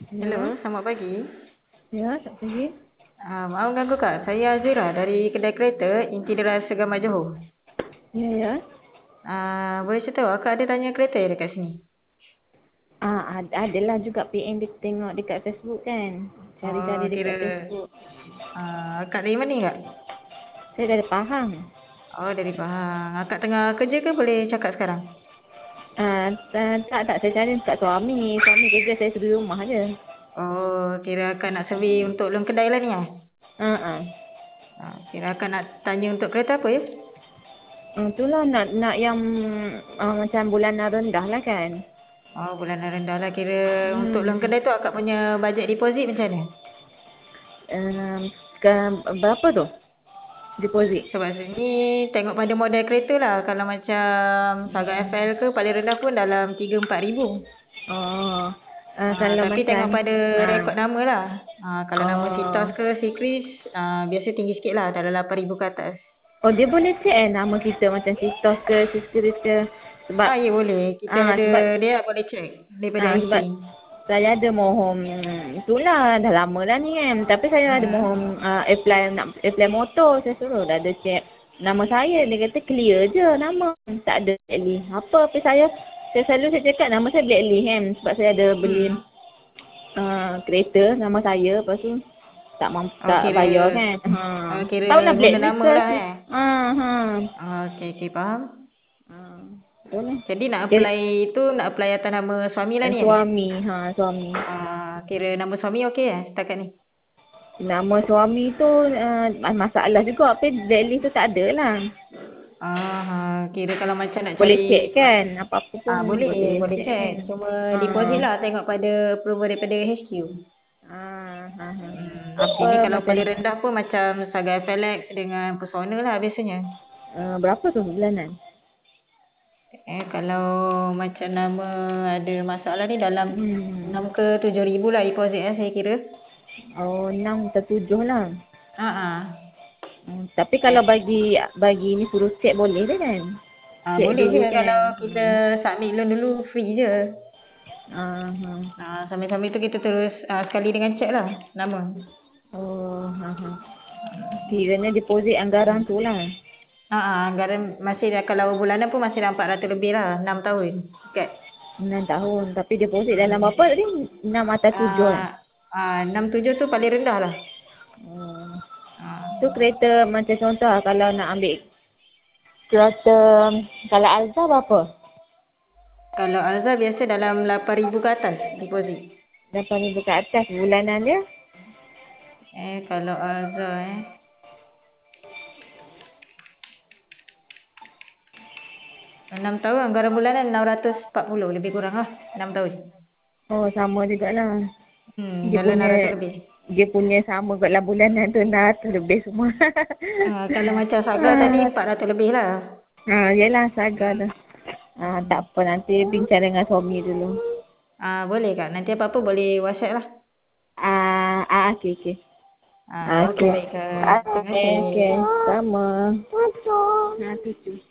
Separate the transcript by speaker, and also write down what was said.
Speaker 1: Hello,
Speaker 2: Ya,
Speaker 1: selamat pagi.
Speaker 2: ya, tak pagi.
Speaker 1: Maaf ganggu Kak, saya Azira dari kedai kereta Inti Deras Segamar Johor.
Speaker 2: Ya, ya.
Speaker 1: Boleh cerita Kak ada tanya kereta ya dekat sini?
Speaker 2: Adalah juga PM dia tengok dekat Facebook kan.
Speaker 1: Oh,
Speaker 2: Cari-cari
Speaker 1: kira
Speaker 2: dekat Facebook.
Speaker 1: Kak dari mana Kak?
Speaker 2: Saya dari Pahang.
Speaker 1: Oh, dari Pahang. Kak tengah kerja ke boleh cakap sekarang?
Speaker 2: Tak, saya cari dekat suami. Suami kerja, saya di rumah je.
Speaker 1: Oh, kira Kak nak survey untuk loan kedai lah ni ya?
Speaker 2: Ah, ah.
Speaker 1: Kira Kak nak tanya untuk kereta apa ya?
Speaker 2: Itulah nak yang macam bulanan rendah lah kan.
Speaker 1: Oh, bulanan rendah lah. Kira untuk loan
Speaker 2: Hmm.
Speaker 1: kedai tu Kak punya bajet deposit macam mana?
Speaker 2: Um, ke, berapa tu? Deposit.
Speaker 1: Sebab sini tengok pada model kereta lah. Kalau macam Saga FL ke paling rendah pun dalam 3-4 ribu.
Speaker 2: Oh. Kalau
Speaker 1: Tapi
Speaker 2: macam
Speaker 1: tengok pada rekod nama lah. Kalau nama
Speaker 2: oh.
Speaker 1: Citos ke Sikris, biasa tinggi sikit lah. Dalam 8 ribu ke atas.
Speaker 2: Oh, dia boleh check nama kita macam Citos ke Siskiris ke. Sebab
Speaker 1: Ya boleh. Kita ada
Speaker 2: sebab
Speaker 1: dia boleh check daripada
Speaker 2: sebab
Speaker 1: listing.
Speaker 2: saya ada mohon itulah dah lama dah ni kan. Tapi saya ada
Speaker 1: Hmm.
Speaker 2: mohon nak apply motor. Saya suruh dah ada check nama saya. Dia kata clear je nama. Tak ada blacklist. Tapi saya selalu saya cakap nama saya blacklist kan. Sebab saya ada beli
Speaker 1: Hmm.
Speaker 2: kereta nama saya. Lepas tu
Speaker 1: Oh
Speaker 2: tak
Speaker 1: kira
Speaker 2: bayar kan.
Speaker 1: kira
Speaker 2: Tahu lah
Speaker 1: guna
Speaker 2: blacklist
Speaker 1: nama
Speaker 2: ke
Speaker 1: lah
Speaker 2: sih.
Speaker 1: eh.
Speaker 2: Ha.
Speaker 1: Okey, faham.
Speaker 2: Betul lah.
Speaker 1: Jadi nak
Speaker 2: Okay.
Speaker 1: apply itu nak apply atas nama suami lah ni eh.
Speaker 2: Suami.
Speaker 1: Kira nama suami okey setakat ni.
Speaker 2: Nama suami tu masalah juga. Tapi blacklist tu tak ada lah.
Speaker 1: Kira kalau macam nak
Speaker 2: Boleh
Speaker 1: cari
Speaker 2: check kan. Apa-apa pun
Speaker 1: boleh
Speaker 2: check
Speaker 1: check.
Speaker 2: kan.
Speaker 1: Cuma deposit lah tengok pada approval daripada HQ.
Speaker 2: Apa
Speaker 1: Sini kalau
Speaker 2: macam
Speaker 1: paling rendah pun macam Saga FLX dengan Persona lah biasanya.
Speaker 2: berapa tu bulanan?
Speaker 1: Kalau macam nama ada masalah ni dalam
Speaker 2: Hmm.
Speaker 1: 6 ke 7 ribu lah deposit saya kira.
Speaker 2: Oh, 6 atau 7 lah.
Speaker 1: Ah ah.
Speaker 2: Tapi kalau bagi ni suruh check boleh ke kan? Check
Speaker 1: Boleh
Speaker 2: dulu
Speaker 1: je kalau
Speaker 2: kan.
Speaker 1: kita submit loan dulu free je.
Speaker 2: Ah,
Speaker 1: Sambil-sambil tu kita terus sekali dengan check lah nama.
Speaker 2: Oh, kiranya deposit anggaran tu lah.
Speaker 1: Anggaran masih dah kalau bulanan pun masih dah 400 lebih lah 6 tahun. Dekat
Speaker 2: 6 tahun. Tapi deposit dalam berapa tadi? 6 atau 7 lah.
Speaker 1: 6 7 tu paling rendah lah.
Speaker 2: Tu kereta macam contoh lah, kalau nak ambil kereta, kalau Alza berapa?
Speaker 1: Kalau Alza biasa dalam 8 ribu ke atas deposit.
Speaker 2: 8,000 ke atas bulanan dia?
Speaker 1: Kalau Alza 6 tahun anggaran bulanan 640 lebih kurang lah 6 tahun.
Speaker 2: Oh, sama jugalah. Dia
Speaker 1: Dalam
Speaker 2: punya
Speaker 1: 600 lebih.
Speaker 2: dia punya sama kot lah bulanan tu 600 lebih semua.
Speaker 1: Kalau macam Saga tadi 400 lebih lah.
Speaker 2: Yelah Saga tu. Tak apa, nanti bincang dengan suami dulu.
Speaker 1: Boleh Kak. Nanti apa-apa boleh WhatsApp lah.
Speaker 2: Okey.
Speaker 1: Okey baik Kak. Terima kasih.
Speaker 2: Okey. Sama. Tujuh.